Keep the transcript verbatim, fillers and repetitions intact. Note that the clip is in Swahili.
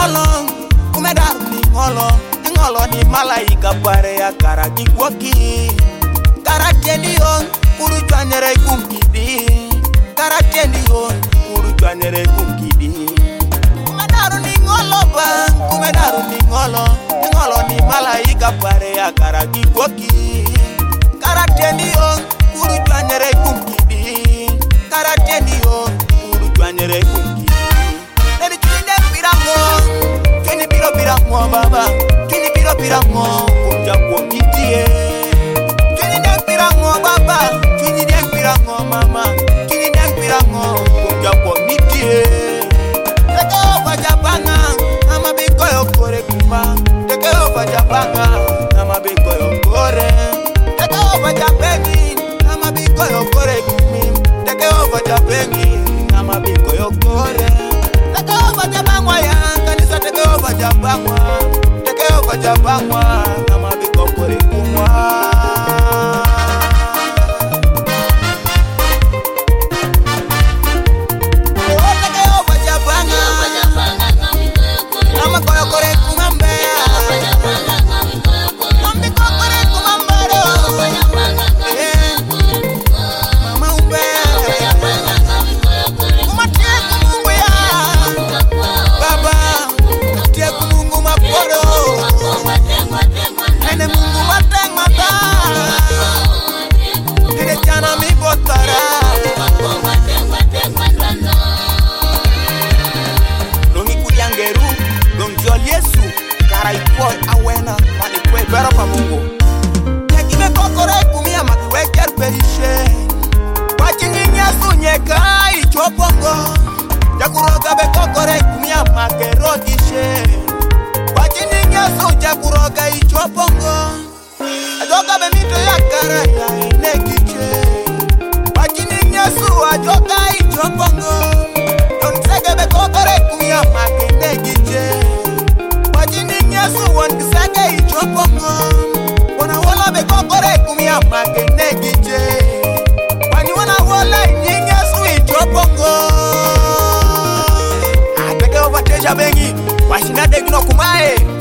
ngolo, kumedar ni ngolo, ngolo ni malaika pare ya karagi kwaki. Karatendi on, kuru chanyere kumkidi. Karatendi on, kuru chanyere kumkidi. Kumedar ni ngolo bang, kumedar ni ngolo, ngolo ni malaika pare ya karagi kwaki. Karatendi on, kuru chanyere kumkidi. Karatendi on, kuru chanyere kumkidi. Neri chinde pirango, chinde piro pirango baba, chinde piro pirango, kumja kumkitie. Chinde pirango baba, chinde pirango mama, chinde pirango, kumja kumkitie. Teke ofa japanga, ama biko yokore kuma. Teke ofa japanga, ama biko yokore. Teke ofa japengi, ama biko yokore kumi. Teke ofa japengi, ama biko yokore. Teke ofa japangwa ya, kanisa teke ofa japangwa. Teke ofa japangwa, ama biko kore kumwa. Awena manikwe bero pa mungu Nekime kokore kumia makiwe kerperishe Wachini nyasu nyeka ichopongo Jakuroga be kokore kumia makerogishe Wachini nyasu jakuroga ichopongo Ajoka be mito ya kara ya inekiche Wachini nyasu ajoka ichopongo Yonsege be kokore kumia makenegiche Yesu wankisake ichopongo Wana wala bekokore kumia makene giche Wani wana wala inyi Yesu ichopongo Ateke ovateja bengi Washina degino kumae